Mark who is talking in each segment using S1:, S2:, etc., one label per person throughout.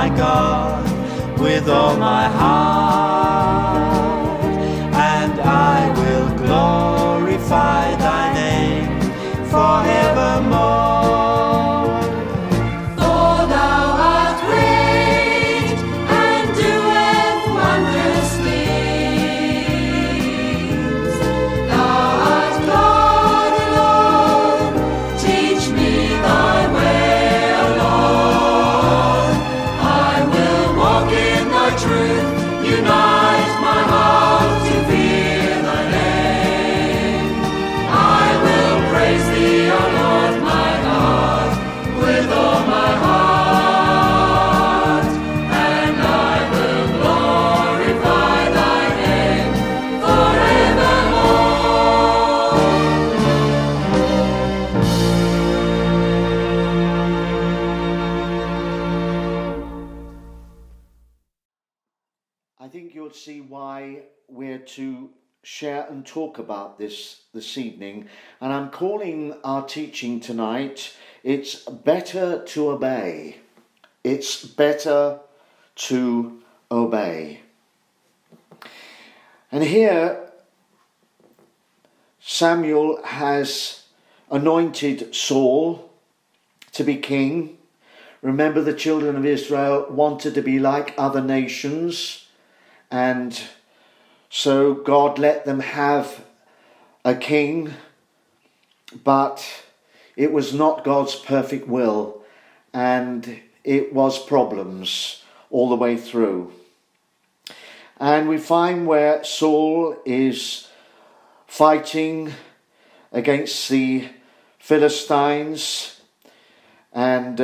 S1: my God, with all my heart, and I will glorify thy name forevermore.
S2: I think you'll see why we're to share and talk about this evening. And I'm calling our teaching tonight, It's Better to Obey. It's better to obey. And here, Samuel has anointed Saul to be king. Remember, the children of Israel wanted to be like other nations. And so God let them have a king, but it was not God's perfect will, and it was problems all the way through. And we find where Saul is fighting against the Philistines, and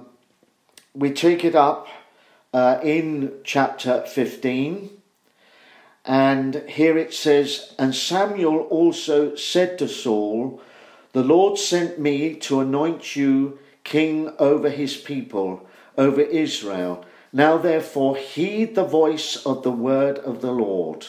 S2: we take it up in chapter 15, and here it says, And Samuel also said to Saul, The Lord sent me to anoint you king over his people, over Israel. Now therefore heed the voice of the word of the Lord.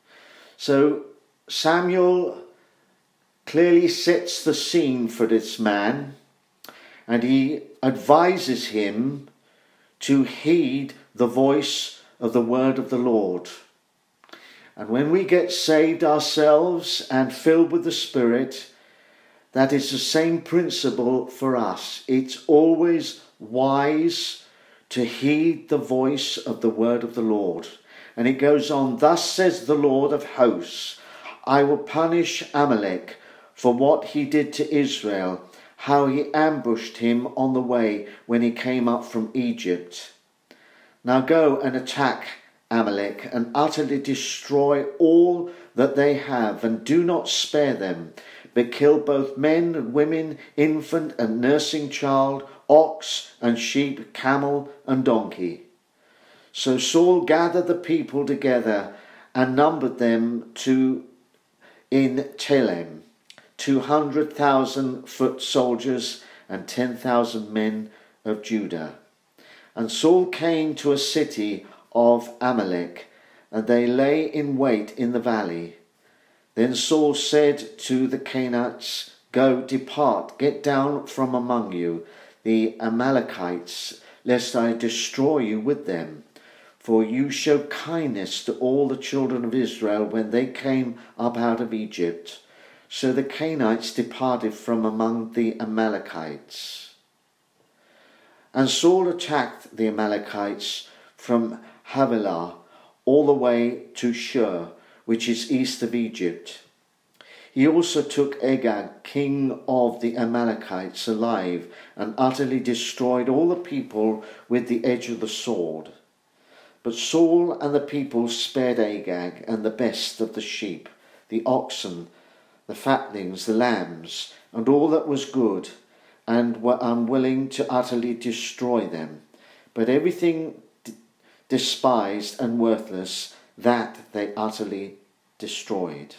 S2: So Samuel clearly sets the scene for this man, and he advises him to heed the voice of the word of the Lord. And when we get saved ourselves and filled with the Spirit, that is the same principle for us. It's always wise to heed the voice of the word of the Lord. And it goes on, Thus says the Lord of hosts, I will punish Amalek for what he did to Israel, how he ambushed him on the way when he came up from Egypt. Now go and attack Amalek and utterly destroy all that they have, and do not spare them, but kill both men and women, infant and nursing child, ox and sheep, camel and donkey. So Saul gathered the people together and numbered them in Telem, 200,000 foot soldiers and 10,000 men of Judah. And Saul came to a city of Amalek, and they lay in wait in the valley. Then Saul said to the Canaanites, Go, depart, get down from among you, the Amalekites, lest I destroy you with them. For you showed kindness to all the children of Israel when they came up out of Egypt. So the Canaanites departed from among the Amalekites. And Saul attacked the Amalekites from Havilah all the way to Shur, which is east of Egypt. He also took Agag, king of the Amalekites, alive, and utterly destroyed all the people with the edge of the sword. But Saul and the people spared Agag and the best of the sheep, the oxen, the fatlings, the lambs, and all that was good, and were unwilling to utterly destroy them. But everything despised and worthless, that they utterly destroyed.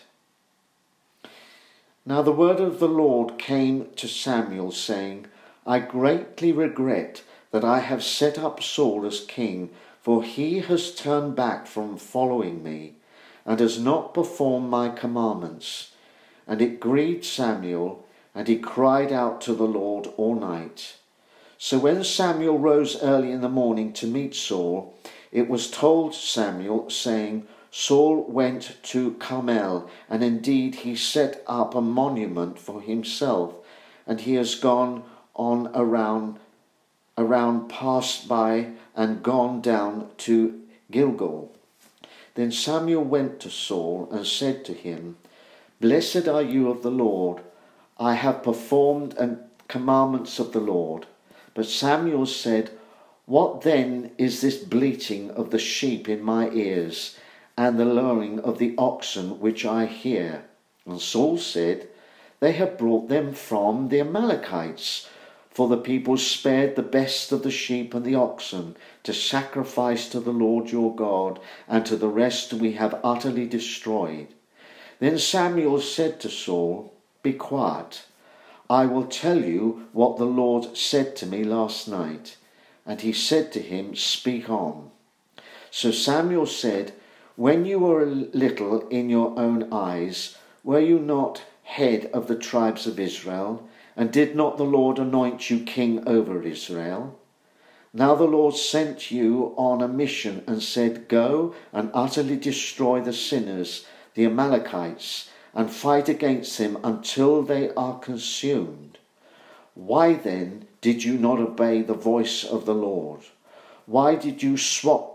S2: Now the word of the Lord came to Samuel, saying, I greatly regret that I have set up Saul as king, for he has turned back from following me, and has not performed my commandments. And it grieved Samuel, and he cried out to the Lord all night. So when Samuel rose early in the morning to meet Saul, it was told Samuel, saying, Saul went to Carmel, and indeed he set up a monument for himself, and he has gone on around, passed by, and gone down to Gilgal. Then Samuel went to Saul and said to him, Blessed are you of the Lord. I have performed the commandments of the Lord. But Samuel said, What then is this bleating of the sheep in my ears, and the lowing of the oxen which I hear? And Saul said, They have brought them from the Amalekites, for the people spared the best of the sheep and the oxen to sacrifice to the Lord your God, and to the rest we have utterly destroyed. Then Samuel said to Saul, Be quiet. I will tell you what the Lord said to me last night. And he said to him, Speak on. So Samuel said, When you were little in your own eyes, were you not head of the tribes of Israel? And did not the Lord anoint you king over Israel? Now the Lord sent you on a mission and said, Go and utterly destroy the sinners, the Amalekites, and fight against them until they are consumed. Why then did you not obey the voice of the Lord? Why did you swap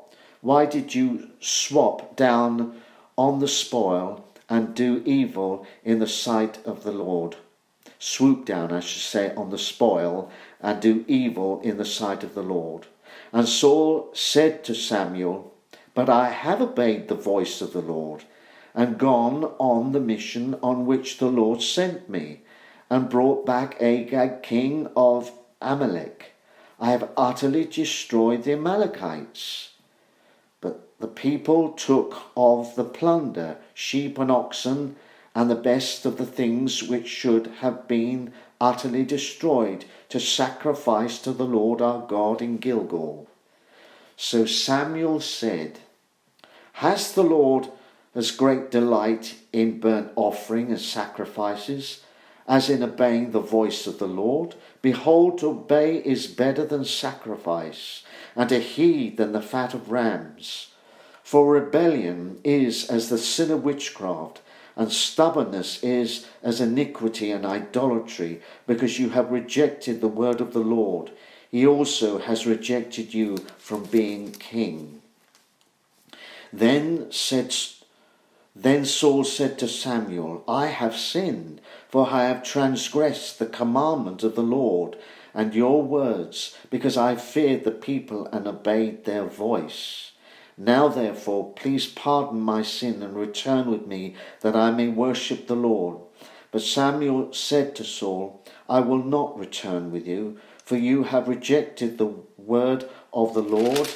S2: down on the spoil and do evil in the sight of the Lord? Swoop down, I should say, on the spoil and do evil in the sight of the Lord. And Saul said to Samuel, But I have obeyed the voice of the Lord, and gone on the mission on which the Lord sent me, and brought back Agag, king of Amalek. I have utterly destroyed the Amalekites. But the people took of the plunder, sheep and oxen, and the best of the things which should have been utterly destroyed, to sacrifice to the Lord our God in Gilgal. So Samuel said, Has the Lord as great delight in burnt offering and sacrifices, as in obeying the voice of the Lord? Behold, to obey is better than sacrifice, and to heed than the fat of rams. For rebellion is as the sin of witchcraft, and stubbornness is as iniquity and idolatry, because you have rejected the word of the Lord. He also has rejected you from being king. Then Saul said to Samuel, I have sinned, for I have transgressed the commandment of the Lord and your words, because I feared the people and obeyed their voice. Now therefore, please pardon my sin and return with me, that I may worship the Lord. But Samuel said to Saul, I will not return with you, for you have rejected the word of the Lord,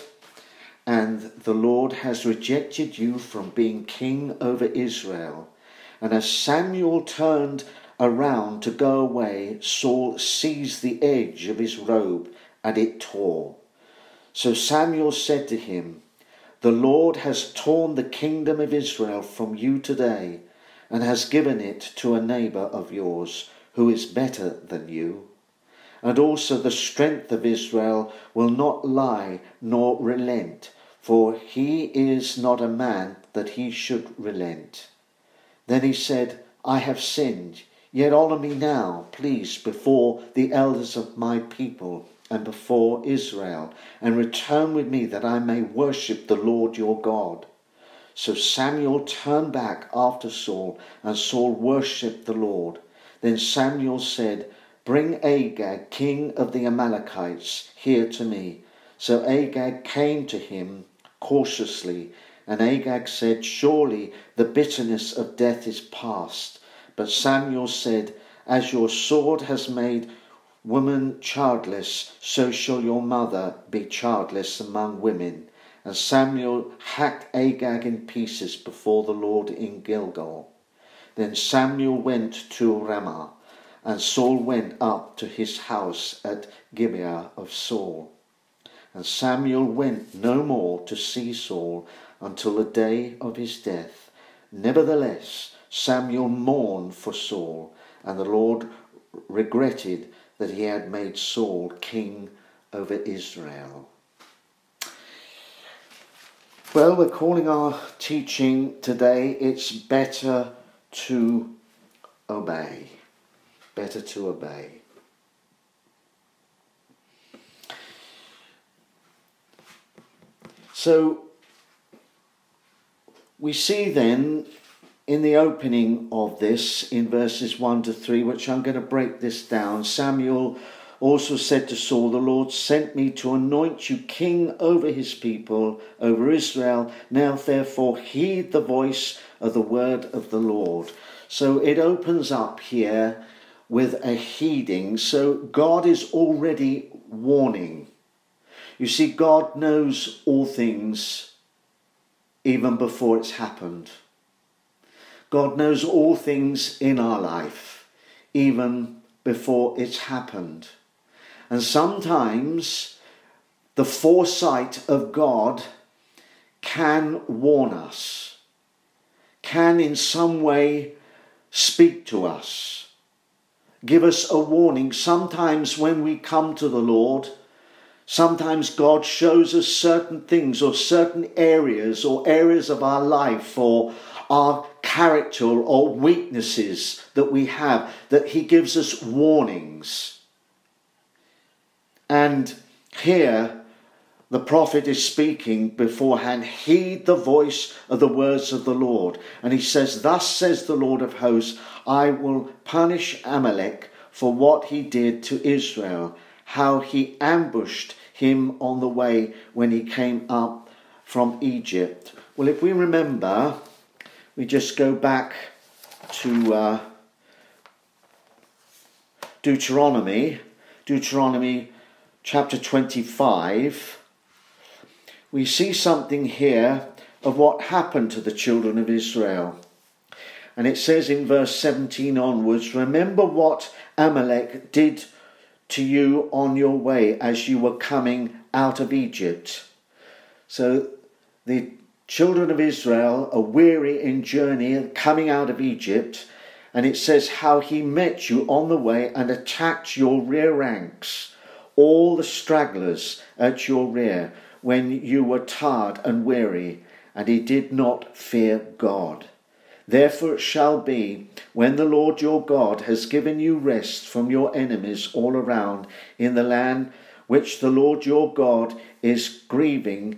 S2: and the Lord has rejected you from being king over Israel. And as Samuel turned around to go away, Saul seized the edge of his robe, and it tore. So Samuel said to him, The Lord has torn the kingdom of Israel from you today, and has given it to a neighbour of yours, who is better than you. And also the strength of Israel will not lie nor relent, for he is not a man that he should relent. Then he said, I have sinned, yet honour me now, please, before the elders of my people and before Israel, and return with me, that I may worship the Lord your God. So Samuel turned back after Saul, and Saul worshipped the Lord. Then Samuel said, Bring Agag, king of the Amalekites, here to me. So Agag came to him cautiously, and Agag said, Surely the bitterness of death is past. But Samuel said, As your sword has made woman childless, so shall your mother be childless among women. And Samuel hacked Agag in pieces before the Lord in Gilgal. Then Samuel went to Ramah, and Saul went up to his house at Gibeah of Saul. And Samuel went no more to see Saul until the day of his death. Nevertheless, Samuel mourned for Saul, and the Lord regretted that he had made Saul king over Israel. Well, we're calling our teaching today, It's Better to Obey. Better to obey. So, we see then in the opening of this, in verses 1 to 3, which I'm going to break this down, Samuel also said to Saul, "The Lord sent me to anoint you king over his people, over Israel. Now therefore heed the voice of the word of the Lord." So it opens up here with a heeding. So God is already warning. You see, God knows all things even before it's happened. God knows all things in our life even before it's happened. And sometimes the foresight of God can warn us, can in some way speak to us, give us a warning. Sometimes when we come to the Lord, sometimes God shows us certain things or certain areas or areas of our life or our character or weaknesses that we have, that he gives us warnings. And here the prophet is speaking beforehand. Heed the voice of the words of the Lord. And he says, "Thus says the Lord of hosts, I will punish Amalek for what he did to Israel, how he ambushed him on the way when he came up from Egypt." Well, if we remember, we just go back to Deuteronomy chapter 25, we see something here of what happened to the children of Israel. And it says in verse 17 onwards, "Remember what Amalek did to you on your way as you were coming out of Egypt." So the children of Israel are weary in journey and coming out of Egypt. And it says how he met you on the way and attacked your rear ranks, all the stragglers at your rear, when you were tired and weary, and he did not fear God. Therefore it shall be, when the Lord your God has given you rest from your enemies all around in the land which the Lord your God is grieving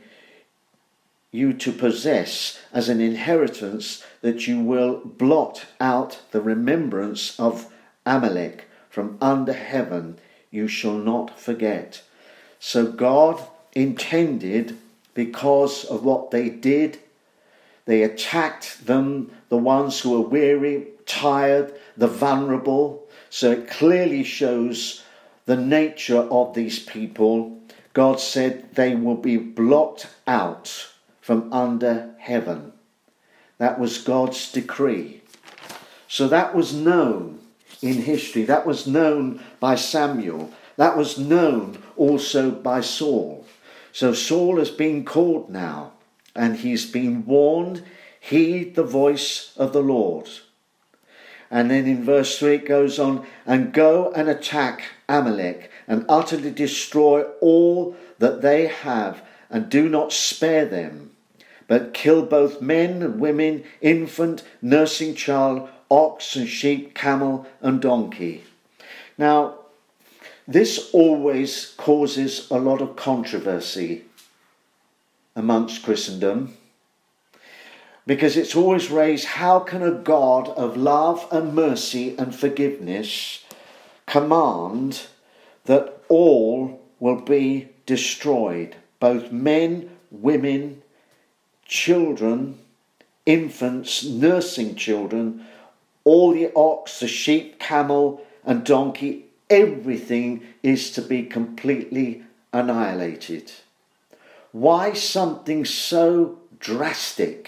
S2: you to possess as an inheritance, that you will blot out the remembrance of Amalek from under heaven. You shall not forget. So God intended, because of what they did, they attacked them, the ones who were weary, tired, the vulnerable. So it clearly shows the nature of these people. God said they will be blotted out from under heaven. That was God's decree. So that was known in history. That was known by Samuel. That was known also by Saul. So Saul has been called now, and he's been warned, heed the voice of the Lord. And then in verse 3 it goes on, "And go and attack Amalek and utterly destroy all that they have, and do not spare them, but kill both men and women, infant, nursing child, ox and sheep, camel and donkey." Now, this always causes a lot of controversy amongst Christendom, because it's always raised, how can a God of love and mercy and forgiveness command that all will be destroyed, both men, women, children, infants, nursing children, all the ox, the sheep, camel and donkey, everything is to be completely annihilated? Why something so drastic?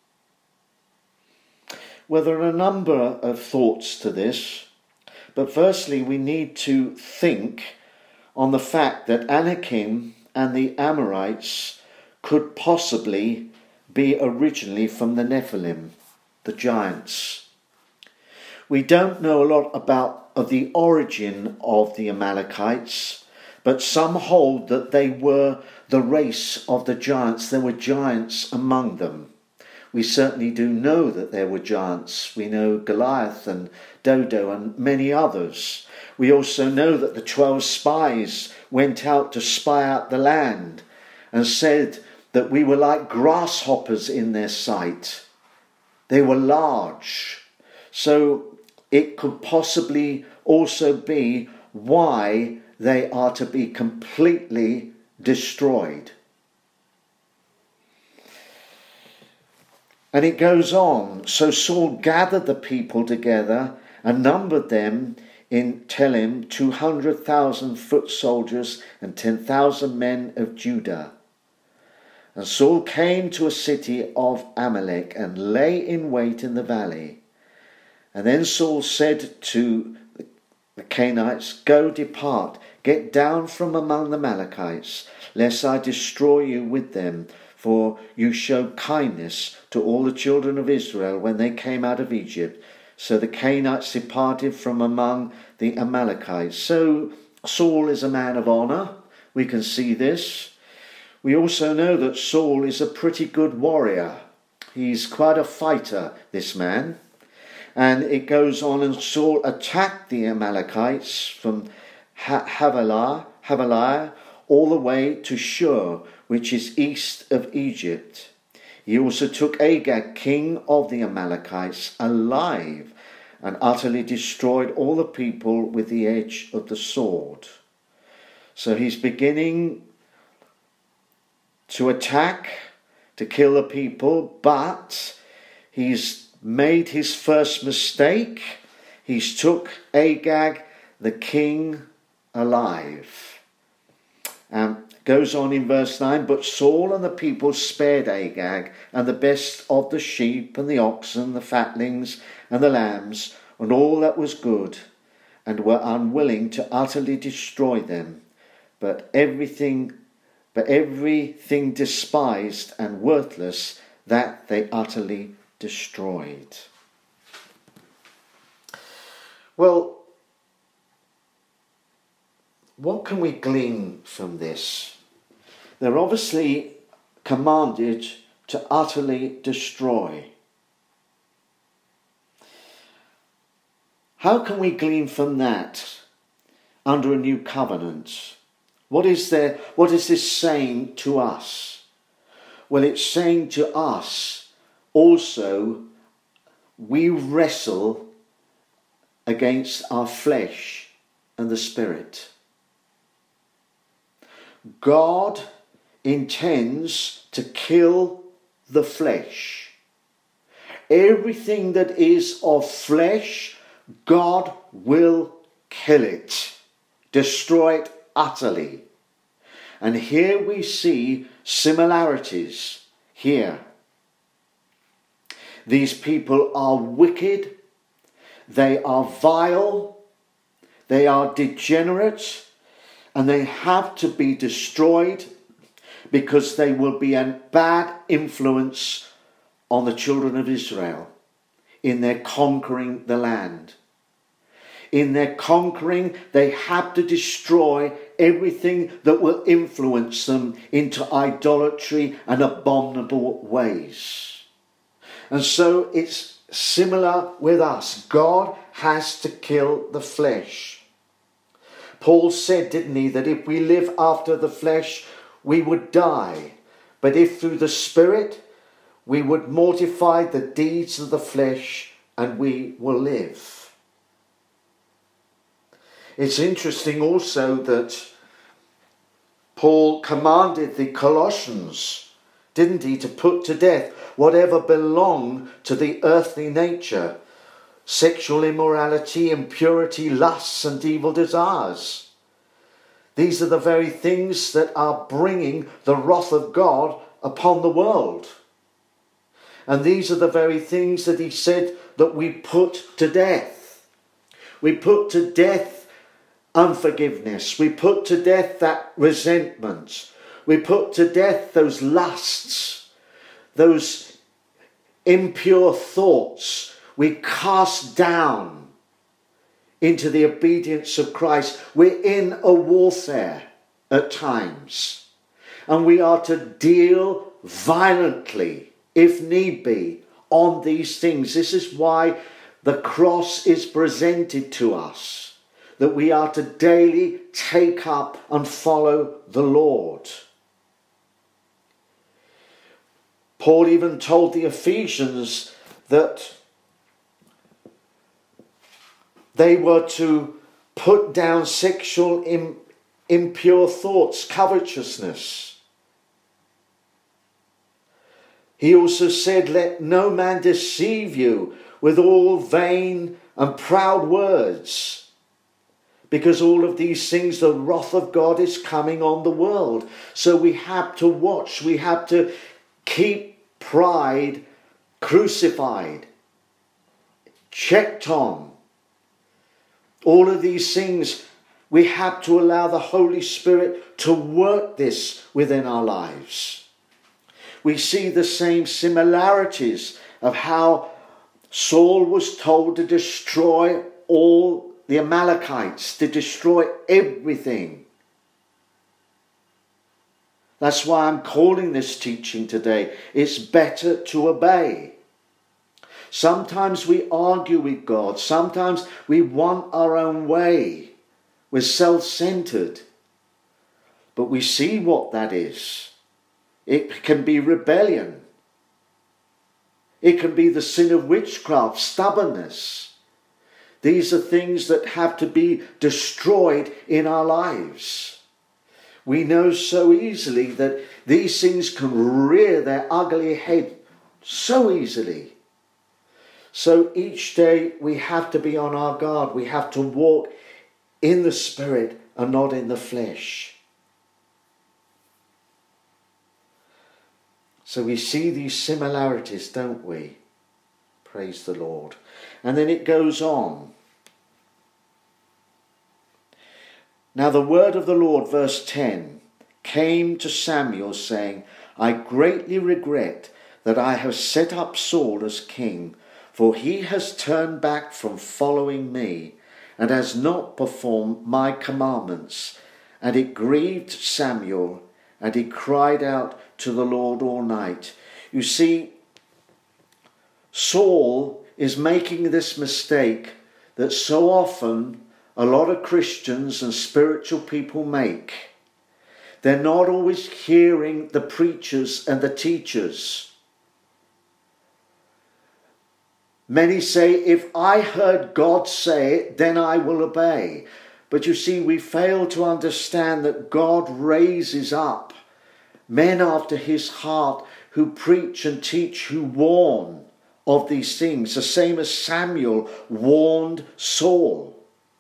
S2: Well, there are a number of thoughts to this, but firstly we need to think on the fact that Anakim and the Amorites could possibly be originally from the Nephilim, the giants. We don't know a lot of the origin of the Amalekites, but some hold that they were the race of the giants. There were giants among them. We certainly do know that there were giants. We know Goliath and Dodo and many others. We also know that the 12 spies went out to spy out the land and said that we were like grasshoppers in their sight. They were large. So it could possibly also be why they are to be completely destroyed. And it goes on. So Saul gathered the people together and numbered them in Telem 200,000 foot soldiers and 10,000 men of Judah. And Saul came to a city of Amalek and lay in wait in the valley. And then Saul said to the Canaanites, "Go, depart, get down from among the Amalekites, lest I destroy you with them. For you showed kindness to all the children of Israel when they came out of Egypt." So the Canaanites departed from among the Amalekites. So Saul is a man of honour. We can see this. We also know that Saul is a pretty good warrior. He's quite a fighter, this man. And it goes on, and Saul attacked the Amalekites from Havilah all the way to Shur, which is east of Egypt. He also took Agag, king of the Amalekites, alive, and utterly destroyed all the people with the edge of the sword. So he's beginning to attack, to kill the people, but he's made his first mistake. He's took Agag, the king, alive. Goes on in verse 9, but Saul and the people spared Agag and the best of the sheep and the oxen, the fatlings and the lambs, and all that was good, and were unwilling to utterly destroy them. But everything despised and worthless, that they utterly destroyed. Well, what can we glean from this? They're obviously commanded to utterly destroy. How can we glean from that under a new covenant? What is this saying to us? Well, it's saying to us also, we wrestle against our flesh and the spirit. God intends to kill the flesh. Everything that is of flesh, God will kill it, destroy it utterly. And here we see similarities here. These people are wicked, they are vile, they are degenerate, and they have to be destroyed because they will be a bad influence on the children of Israel in their conquering the land. In their conquering, they have to destroy everything that will influence them into idolatry and abominable ways. And so it's similar with us. God has to kill the flesh. Paul said, didn't he, that if we live after the flesh, we would die. But if through the Spirit, we would mortify the deeds of the flesh, and we will live. It's interesting also that Paul commanded the Colossians, didn't he, to put to death whatever belonged to the earthly nature, sexual immorality, impurity, lusts and evil desires. These are the very things that are bringing the wrath of God upon the world. And these are the very things that he said that we put to death. We put to death unforgiveness. We put to death that resentment. We put to death those lusts, those impure thoughts. We cast down into the obedience of Christ. We're in a warfare. at times. And we are to deal violently, if need be, on these things. This is why the cross is presented to us, that we are to daily take up and follow the Lord. Paul even told the Ephesians that they were to put down sexual impure thoughts, covetousness. He also said, let no man deceive you with all vain and proud words, because all of these things, the wrath of God is coming on the world. So we have to watch, we have to keep pride crucified, checked on. All of these things, we have to allow the Holy Spirit to work this within our lives. We see the same similarities of how Saul was told to destroy all the Amalekites, to destroy everything. That's why I'm calling this teaching today, it's better to obey. Sometimes we argue with God. Sometimes we want our own way. We're self-centered. But we see what that is. It can be rebellion. It can be the sin of witchcraft, stubbornness. These are things that have to be destroyed in our lives. We know so easily that these things can rear their ugly head so easily. So each day we have to be on our guard. We have to walk in the Spirit and not in the flesh. So we see these similarities, don't we? Praise the Lord. And then it goes on. Now the word of the Lord, verse 10, came to Samuel saying, I greatly regret that I have set up Saul as king, for he has turned back from following me and has not performed my commandments. And it grieved Samuel, and he cried out to the Lord all night. You see, Saul is making this mistake that so often a lot of Christians and spiritual people make. They're not always hearing the preachers and the teachers. Many say, if I heard God say it, then I will obey. But you see, we fail to understand that God raises up men after his heart who preach and teach, who warn of these things. The same as Samuel warned Saul.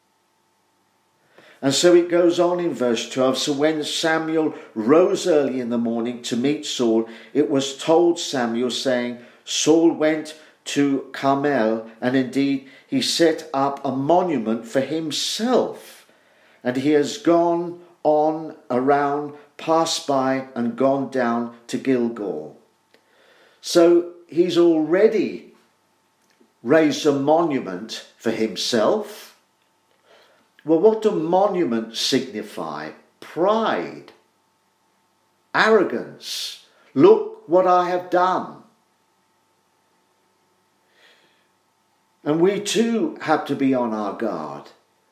S2: And so it goes on in verse 12. So when Samuel rose early in the morning to meet Saul, it was told Samuel, saying, Saul went to Carmel, and indeed he set up a monument for himself, and he has gone on around, passed by, and gone down to Gilgal. So he's already raised a monument for himself. Well, what do monuments signify? Pride, arrogance. Look what I have done. And we too have to be on our guard.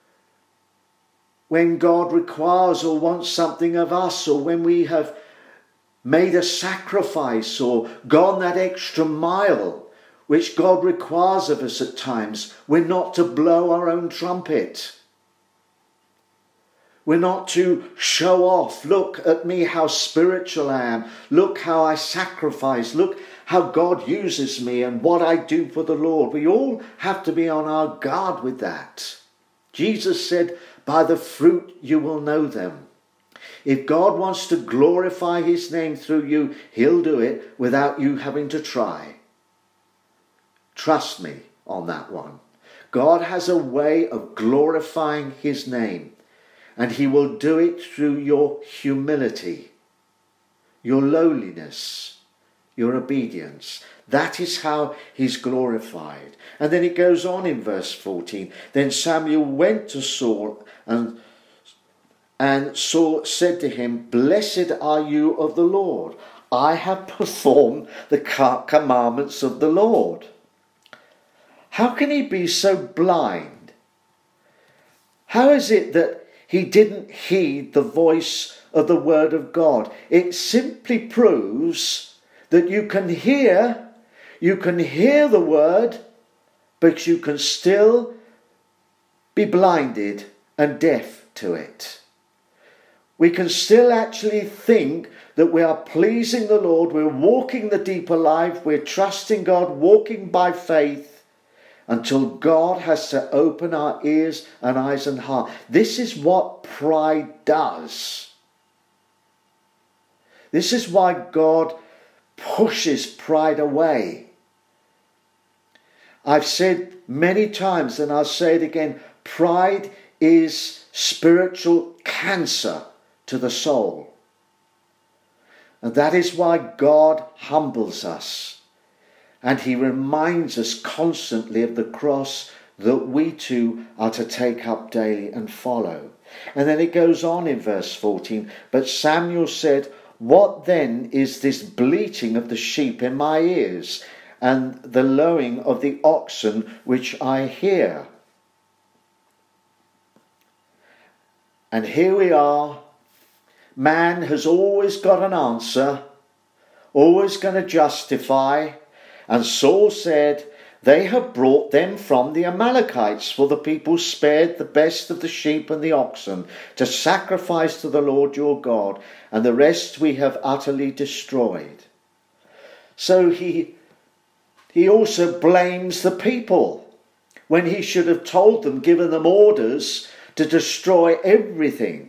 S2: When God requires or wants something of us, or when we have made a sacrifice or gone that extra mile, which God requires of us at times, we're not to blow our own trumpet. We're not to show off. Look at me, how spiritual I am. Look how I sacrifice. Look how God uses me and what I do for the Lord. We all have to be on our guard with that. Jesus said, by the fruit you will know them. If God wants to glorify his name through you, he'll do it without you having to try. Trust me on that one. God has a way of glorifying his name, and he will do it through your humility, your lowliness, your obedience. That is how he's glorified. And then it goes on in verse 14. Then Samuel went to Saul and And Saul said to him, "Blessed are you of the Lord. I have performed the commandments of the Lord." How can he be so blind? How is it that he didn't heed the voice of the word of God? It simply proves that you can hear the word, but you can still be blinded and deaf to it. We can still actually think that we are pleasing the Lord, we're walking the deeper life, we're trusting God, walking by faith, until God has to open our ears and eyes and heart. This is what pride does. This is why God pushes pride away. I've said many times, and I'll say it again, pride is spiritual cancer to the soul. And that is why God humbles us. And he reminds us constantly of the cross that we too are to take up daily and follow. And then it goes on in verse 14. But Samuel said, "What then is this bleating of the sheep in my ears, and the lowing of the oxen which I hear?" And here we are. Man has always got an answer, always going to justify. And Saul said, "They have brought them from the Amalekites, for the people spared the best of the sheep and the oxen to sacrifice to the Lord your God, and the rest we have utterly destroyed." So he also blames the people when he should have told them, given them orders to destroy everything.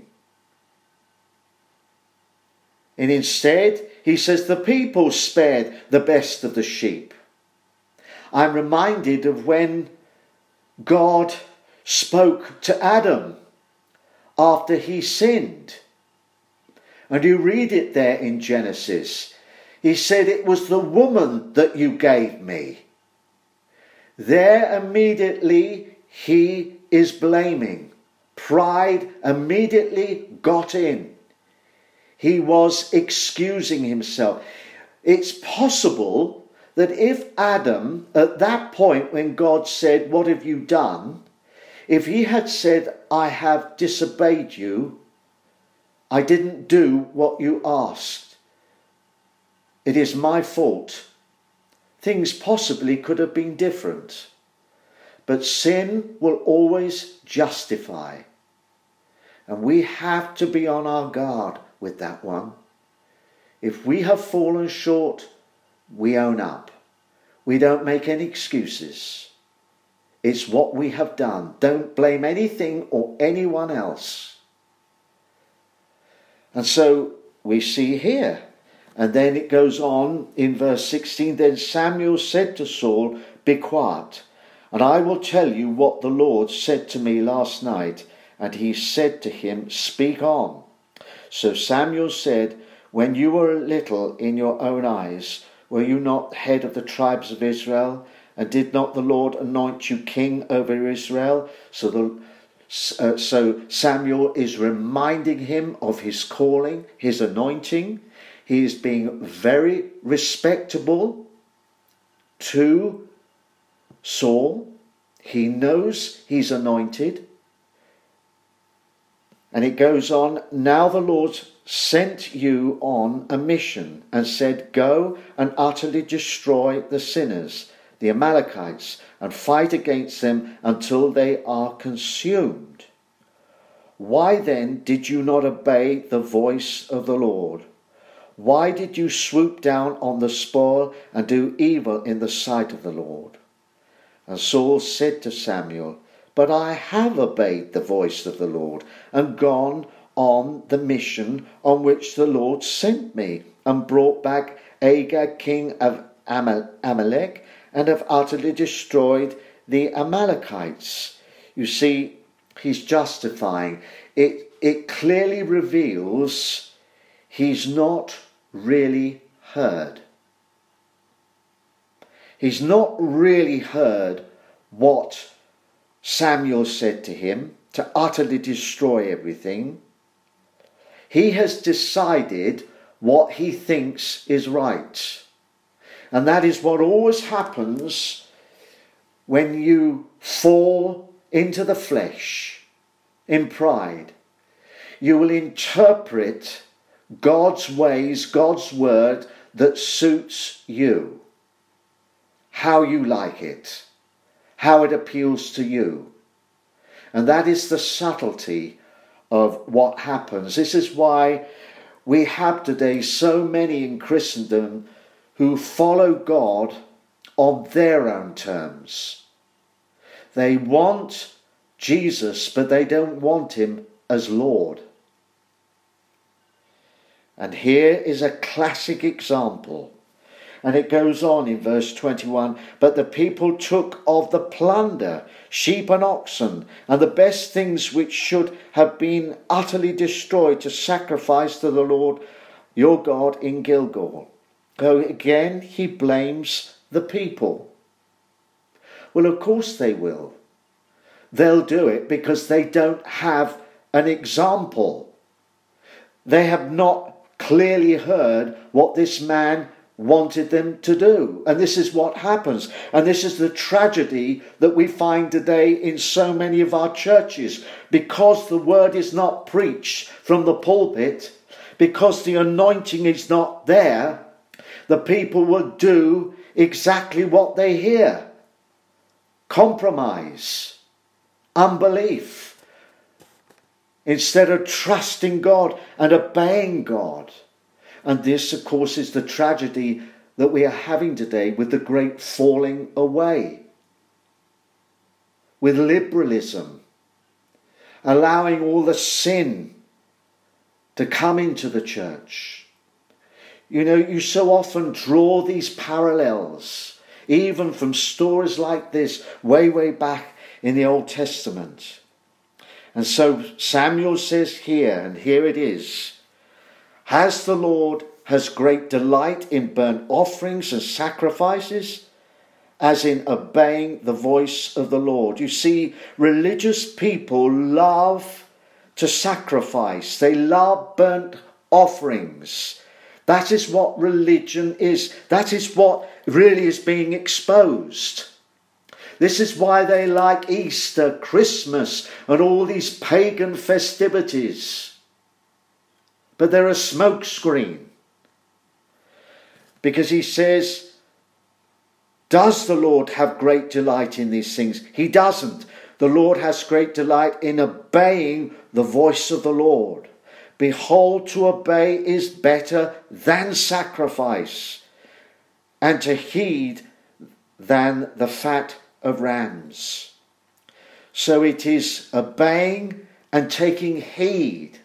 S2: And instead, he says the people spared the best of the sheep. I'm reminded of when God spoke to Adam after he sinned. And you read it there in Genesis. He said, "It was the woman that you gave me." There immediately he is blaming. Pride immediately got in. He was excusing himself. It's possible that if Adam, at that point when God said, "What have you done?" if he had said, "I have disobeyed you, I didn't do what you asked, it is my fault," things possibly could have been different. But sin will always justify. And we have to be on our guard with that one. If we have fallen short, we own up. We don't make any excuses. It's what we have done. Don't blame anything or anyone else. And so we see here. And then it goes on in verse 16. Then Samuel said to Saul, "Be quiet, and I will tell you what the Lord said to me last night." And he said to him, "Speak on." So Samuel said, "When you were little in your own eyes, were you not head of the tribes of Israel? And did not the Lord anoint you king over Israel?" So Samuel is reminding him of his calling, his anointing. He is being very respectable to Saul. He knows he's anointed. And it goes on, "Now the Lord sent you on a mission and said, 'Go and utterly destroy the sinners, the Amalekites, and fight against them until they are consumed.' Why then did you not obey the voice of the Lord? Why did you swoop down on the spoil and do evil in the sight of the Lord?" And Saul said to Samuel, "But I have obeyed the voice of the Lord and gone on the mission on which the Lord sent me, and brought back Agag, king of Amalek, and have utterly destroyed the Amalekites." You see, he's justifying. It clearly reveals he's not really heard. He's not really heard what Samuel said to him, to utterly destroy everything. He has decided what he thinks is right. And that is what always happens when you fall into the flesh in pride. You will interpret God's ways, God's word that suits you, how you like it, how it appeals to you. And that is the subtlety of what happens. This is why we have today so many in Christendom who follow God on their own terms. They want Jesus, but they don't want him as Lord. And here is a classic example. And it goes on in verse 21, but the people took of the plunder, sheep and oxen, and the best things which should have been utterly destroyed to sacrifice to the Lord your God in Gilgal. So again, he blames the people. Well, of course they will. They'll do it because they don't have an example. They have not clearly heard what this man wanted them to do. And this is what happens. And this is the tragedy that we find today in so many of our churches. Because the word is not preached from the pulpit, because the anointing is not there, the people will do exactly what they hear. Compromise, unbelief, instead of trusting God and obeying God. And this, of course, is the tragedy that we are having today with the great falling away. With liberalism, allowing all the sin to come into the church. You know, you so often draw these parallels, even from stories like this, way back in the Old Testament. And so Samuel says here, and here it is, has the Lord has great delight in burnt offerings and sacrifices, as in obeying the voice of the Lord. You see, religious people love to sacrifice. They love burnt offerings. That is what religion is. That is what really is being exposed. This is why they like Easter, Christmas, and all these pagan festivities. But they're a smokescreen. Because he says, does the Lord have great delight in these things? He doesn't. The Lord has great delight in obeying the voice of the Lord. Behold, to obey is better than sacrifice, and to heed than the fat of rams. So it is obeying and taking heed.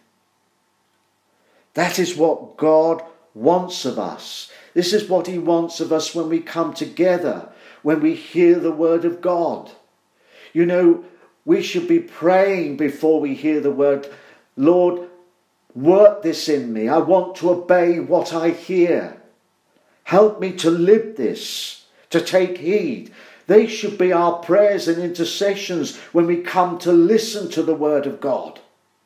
S2: That is what God wants of us. This is what he wants of us when we come together, when we hear the word of God. You know, we should be praying before we hear the word, Lord, work this in me. I want to obey what I hear. Help me to live this, to take heed. They should be our prayers and intercessions when we come to listen to the word of God.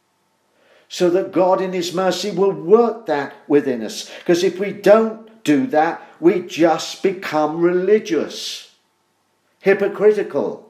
S2: So that God in his mercy will work that within us. Because if we don't do that, we just become religious, hypocritical.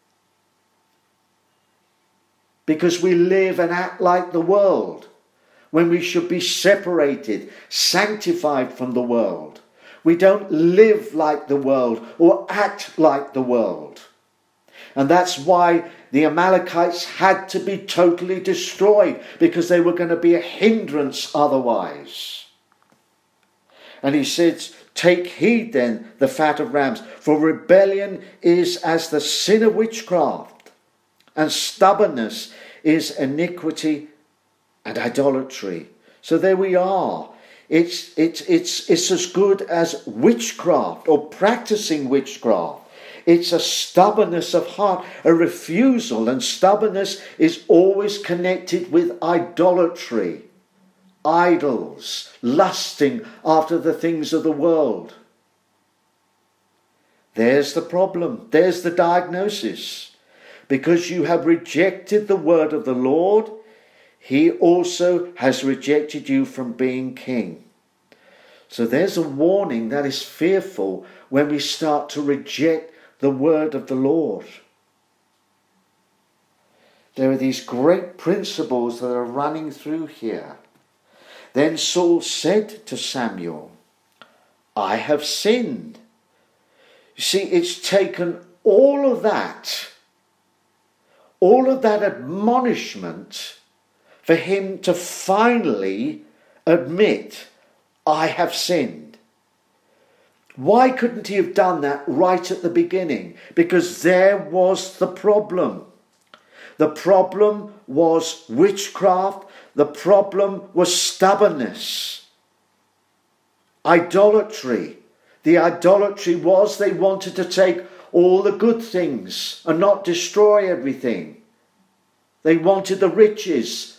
S2: Because we live and act like the world, when we should be separated, sanctified from the world. We don't live like the world or act like the world. And that's why the Amalekites had to be totally destroyed, because they were going to be a hindrance otherwise. And he says, take heed then the fat of rams, for rebellion is as the sin of witchcraft, and stubbornness is iniquity and idolatry. So there we are. It's as good as witchcraft or practicing witchcraft. It's a stubbornness of heart, a refusal, and stubbornness is always connected with idolatry, idols, lusting after the things of the world. There's the problem. There's the diagnosis. Because you have rejected the word of the Lord, he also has rejected you from being king. So there's a warning that is fearful when we start to reject the word of the Lord. There are these great principles that are running through here. Then Saul said to Samuel, I have sinned. You see, it's taken all of that admonishment for him to finally admit, I have sinned. Why couldn't he have done that right at the beginning? Because there was the problem. The problem was witchcraft. The problem was stubbornness. Idolatry. The idolatry was they wanted to take all the good things and not destroy everything. They wanted the riches.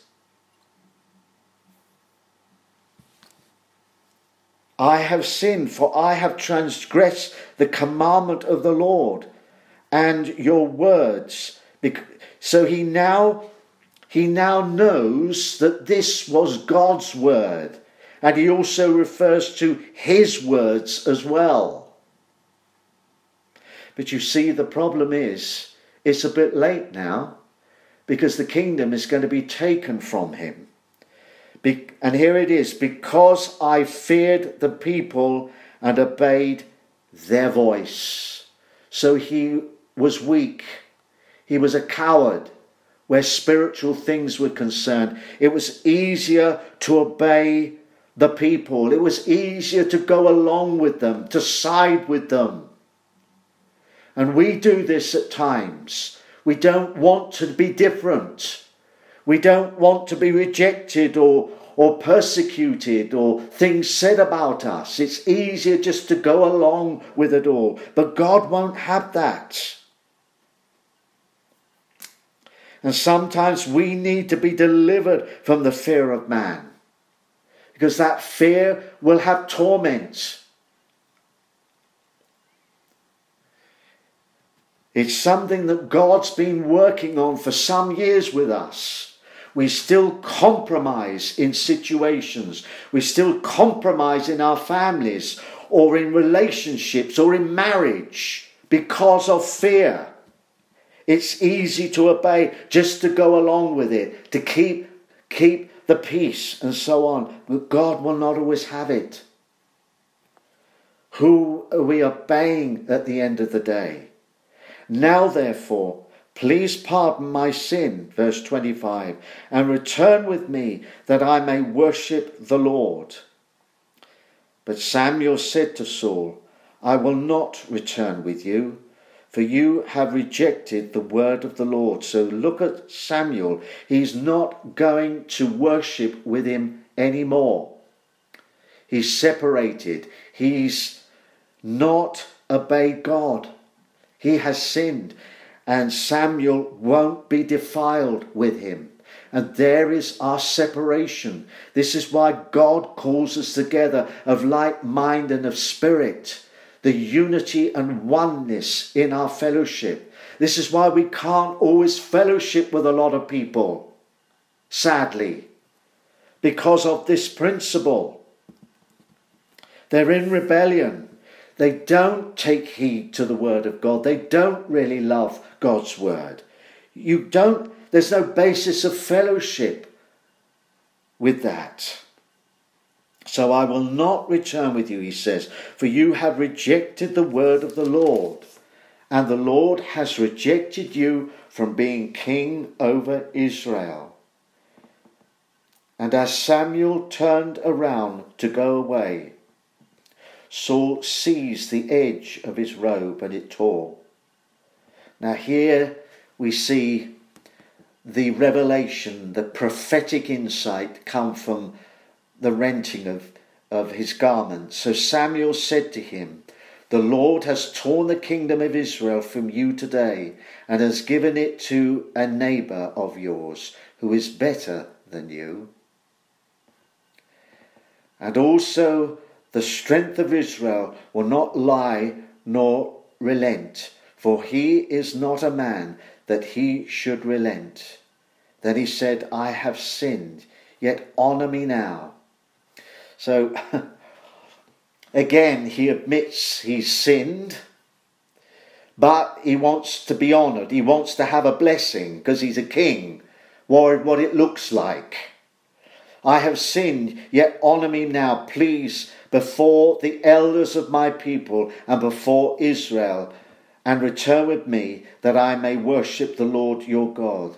S2: I have sinned, for I have transgressed the commandment of the Lord and your words. So he now knows that this was God's word. And he also refers to his words as well. But you see, the problem is, it's a bit late now, because the kingdom is going to be taken from him. And here it is, because I feared the people and obeyed their voice. So he was weak. He was a coward where spiritual things were concerned. It was easier to obey the people. It was easier to go along with them, to side with them. And we do this at times. We don't want to be different. We don't want to be rejected or persecuted or things said about us. It's easier just to go along with it all. But God won't have that. And sometimes we need to be delivered from the fear of man, because that fear will have torment. It's something that God's been working on for some years with us. We still compromise in situations. We still compromise in our families or in relationships or in marriage because of fear. It's easy to obey, just to go along with it, to keep the peace and so on. But God will not always have it. Who are we obeying at the end of the day? Now therefore, please pardon my sin, verse 25, and return with me that I may worship the Lord. But Samuel said to Saul, I will not return with you, for you have rejected the word of the Lord. So look at Samuel. He's not going to worship with him anymore. He's separated. He's not obeyed God. He has sinned. And Samuel won't be defiled with him. And there is our separation. This is why God calls us together of like mind and of spirit. The unity and oneness in our fellowship. This is why we can't always fellowship with a lot of people, sadly, because of this principle. They're in rebellion. They don't take heed to the word of God. They don't really love God's word. There's no basis of fellowship with that. So I will not return with you, he says, for you have rejected the word of the Lord, and the Lord has rejected you from being king over Israel. And as Samuel turned around to go away, Saul seized the edge of his robe and it tore. Now here we see the revelation, the prophetic insight come from the renting of his garment. So Samuel said to him, the Lord has torn the kingdom of Israel from you today and has given it to a neighbour of yours who is better than you. And also the strength of Israel will not lie nor relent, for he is not a man that he should relent. Then he said, I have sinned, yet honour me now. So again, he admits he's sinned, but he wants to be honoured. He wants to have a blessing because he's a king. What it looks like. I have sinned, yet honour me now, please, before the elders of my people and before Israel, and return with me that I may worship the Lord your God.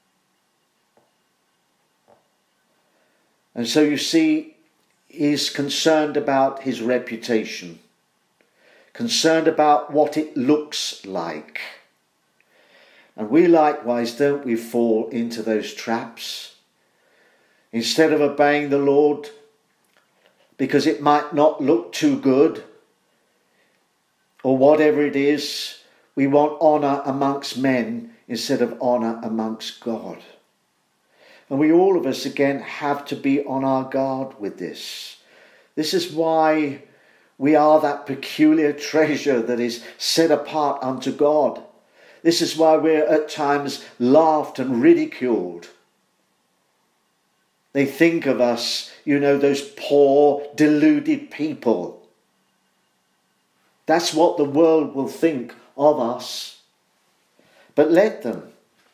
S2: And so you see, he's concerned about his reputation, concerned about what it looks like. And we likewise, don't we, fall into those traps? Instead of obeying the Lord because it might not look too good, or whatever it is, we want honour amongst men instead of honour amongst God. And we all of us, again, have to be on our guard with this. This is why we are that peculiar treasure that is set apart unto God. This is why we're at times laughed and ridiculed. They think of us, those poor, deluded people. That's what the world will think of us. But let them.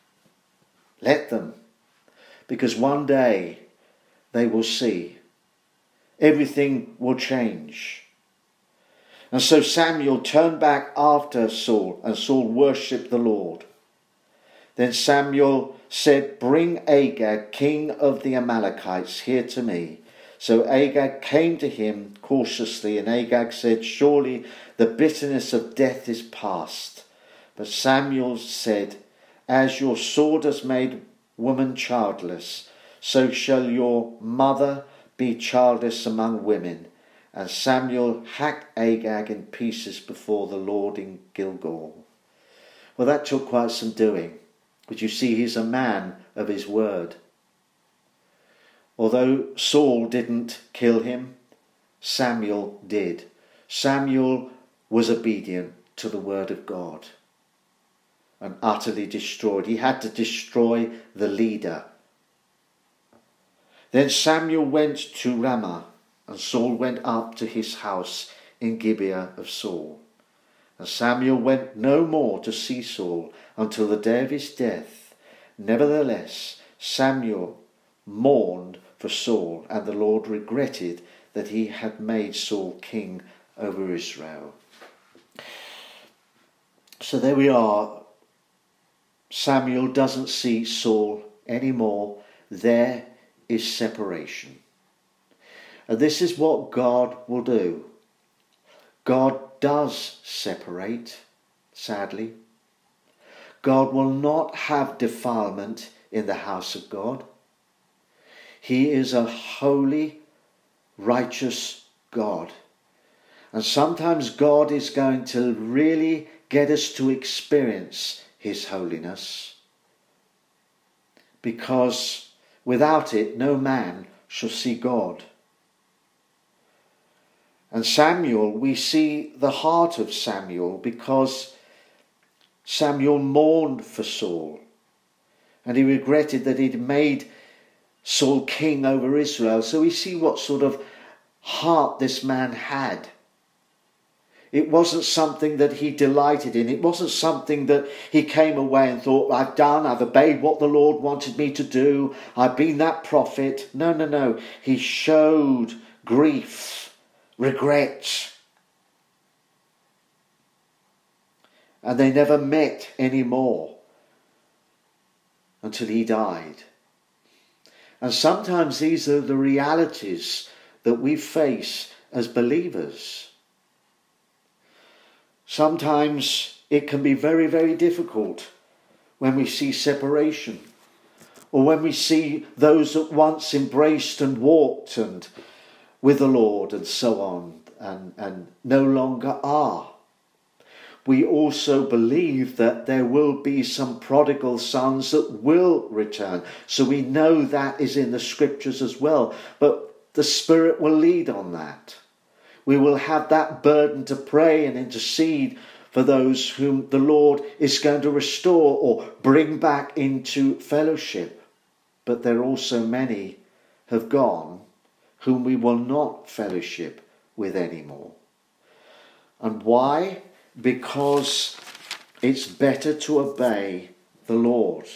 S2: Because one day they will see. Everything will change. And so Samuel turned back after Saul, and Saul worshipped the Lord. Then Samuel said, bring Agag, king of the Amalekites, here to me. So Agag came to him cautiously, and Agag said, surely the bitterness of death is past. But Samuel said, as your sword has made woman childless, so shall your mother be childless among women. And Samuel hacked Agag in pieces before the Lord in Gilgal. Well, that took quite some doing. But you see, he's a man of his word. Although Saul didn't kill him, Samuel did. Samuel was obedient to the word of God and utterly destroyed. He had to destroy the leader. Then Samuel went to Ramah, and Saul went up to his house in Gibeah of Saul. And Samuel went no more to see Saul until the day of his death. Nevertheless, Samuel mourned for Saul, and the Lord regretted that he had made Saul king over Israel. So there we are. Samuel doesn't see Saul anymore. There is separation. And this is what God will do. God does separate, sadly. God will not have defilement in the house of God. He is a holy, righteous God. And sometimes God is going to really get us to experience his holiness, because without it no man shall see God. And Samuel, we see the heart of Samuel, because Samuel mourned for Saul, and he regretted that he'd made Saul king over Israel. So we see what sort of heart this man had. It wasn't something that he delighted in. It wasn't something that he came away and thought, I've obeyed what the Lord wanted me to do. I've been that prophet. No. He showed grief, regret. And they never met anymore until he died. And sometimes these are the realities that we face as believers. Sometimes it can be very, very difficult when we see separation, or when we see those that once embraced and walked and with the Lord and so on, and no longer are. We also believe that there will be some prodigal sons that will return. So we know that is in the scriptures as well. But the Spirit will lead on that. We will have that burden to pray and intercede for those whom the Lord is going to restore or bring back into fellowship. but there are also many have gone whom we will not fellowship with anymore. And why? Because it's better to obey the Lord.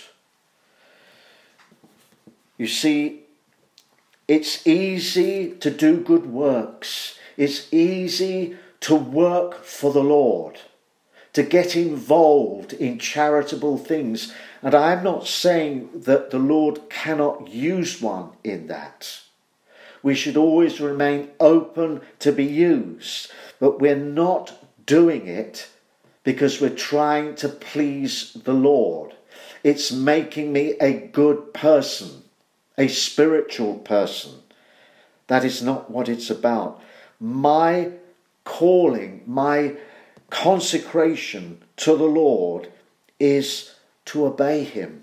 S2: You see, it's easy to do good works. It's easy to work for the Lord, to get involved in charitable things. And I'm not saying that the Lord cannot use one in that. We should always remain open to be used, but we're not doing it because we're trying to please the Lord. It's making me a good person, a spiritual person. That is not what it's about. My calling, my consecration to the Lord is to obey him,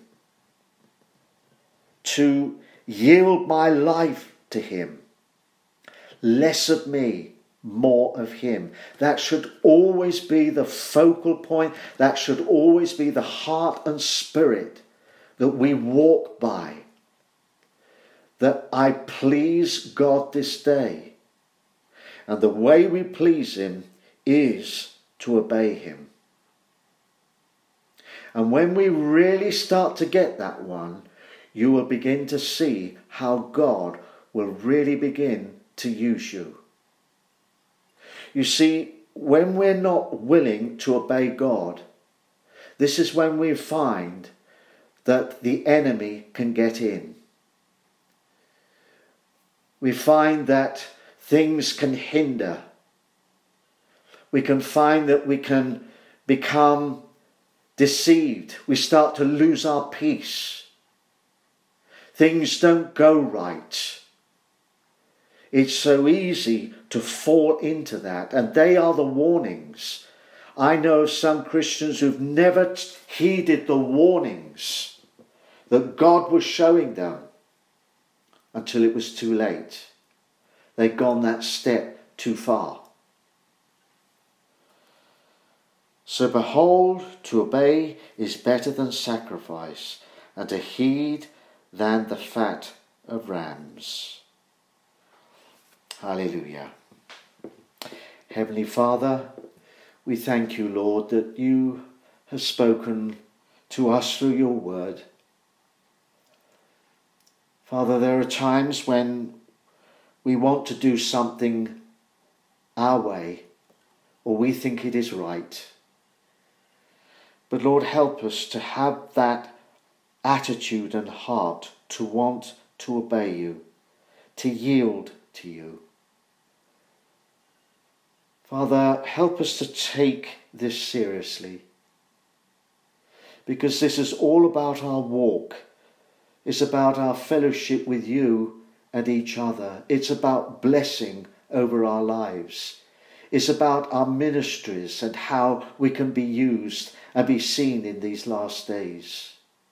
S2: to yield my life to him. Less of me, more of him. That should always be the focal point. That should always be the heart and spirit that we walk by. That I please God this day. And the way we please him is to obey him. And when we really start to get that one, you will begin to see how God will really begin to use you. You see, when we're not willing to obey God, this is when we find that the enemy can get in. We find that things can hinder. We can find that we can become deceived. We start to lose our peace. Things don't go right. It's so easy to fall into that, and they are the warnings. I know of some Christians who've never heeded the warnings that God was showing them until it was too late. They'd gone that step too far. So behold, to obey is better than sacrifice, and to heed than the fat of rams. Hallelujah. Heavenly Father, we thank you, Lord, that you have spoken to us through your word. Father, there are times when we want to do something our way, or we think it is right. But Lord, help us to have that attitude and heart to want to obey you, to yield to you. Father, help us to take this seriously, because this is all about our walk. It's about our fellowship with you and each other. It's about blessing over our lives. It's about our ministries and how we can be used and be seen in these last days.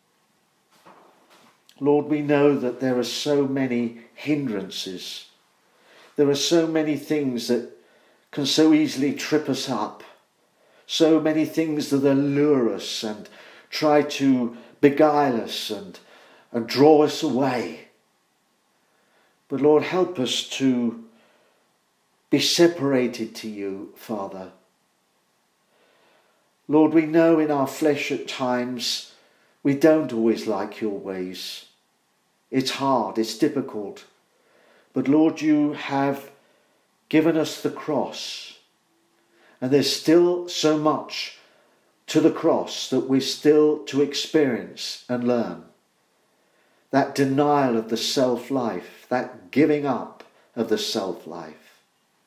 S2: Lord, we know that there are so many hindrances. There are so many things that can so easily trip us up. So many things that allure us and try to beguile us and draw us away. But Lord, help us to be separated to you, Father. Lord, we know in our flesh at times we don't always like your ways. It's hard, it's difficult. But Lord, you have given us the cross. And there's still so much to the cross that we're still to experience and learn. That denial of the self-life, that giving up of the self-life.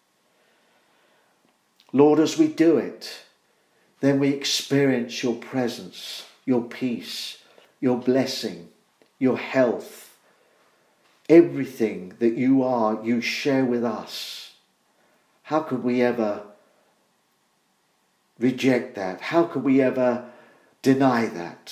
S2: Lord, as we do it, then we experience your presence, your peace, your blessing, your health. Everything that you are, you share with us. How could we ever reject that? How could we ever deny that?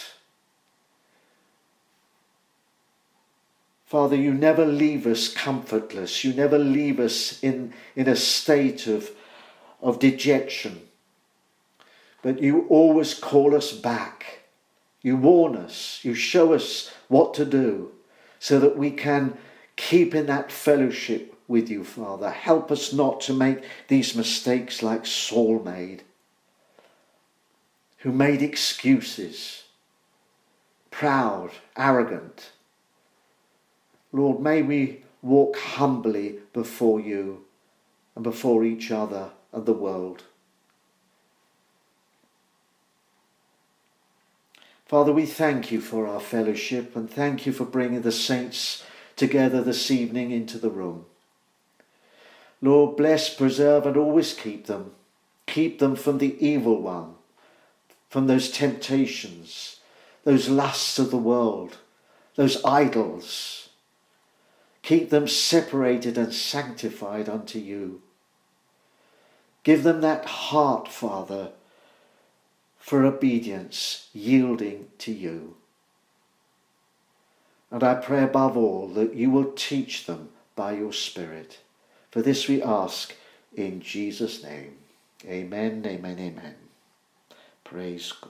S2: Father, you never leave us comfortless. You never leave us in a state of dejection. But you always call us back. You warn us. You show us what to do. so that we can keep in that fellowship with you, Father. Help us not to make these mistakes like Saul made, who made excuses, proud, arrogant. Lord, may we walk humbly before you and before each other and the world. Father, we thank you for our fellowship and thank you for bringing the saints together this evening into the room. Lord, bless, preserve and always keep them. Keep them from the evil one, from those temptations, those lusts of the world, those idols. Keep them separated and sanctified unto you. Give them that heart, Father, for obedience, yielding to you. And I pray above all that you will teach them by your Spirit. For this we ask in Jesus' name. Amen, amen, amen. Praise God.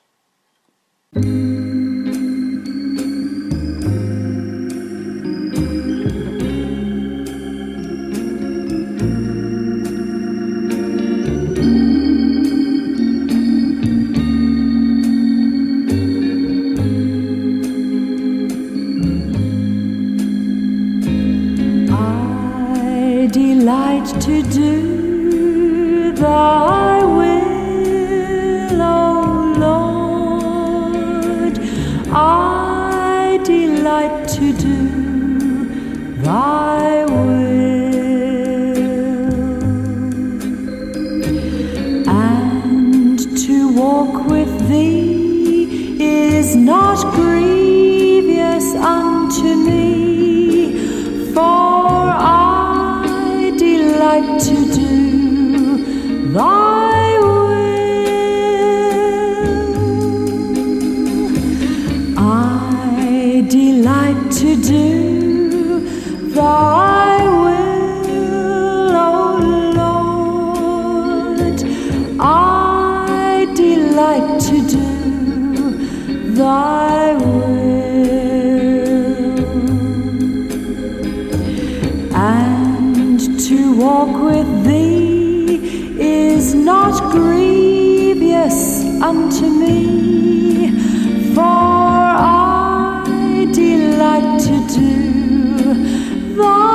S3: To do thy will, O Lord, I delight to do thy will, and to walk with thee is not grievous unto me, for I delight to do thy will. I delight to do thy will, O Lord. I delight to do thy will, and to walk with thee is not grievous unto me, for I delight to do thy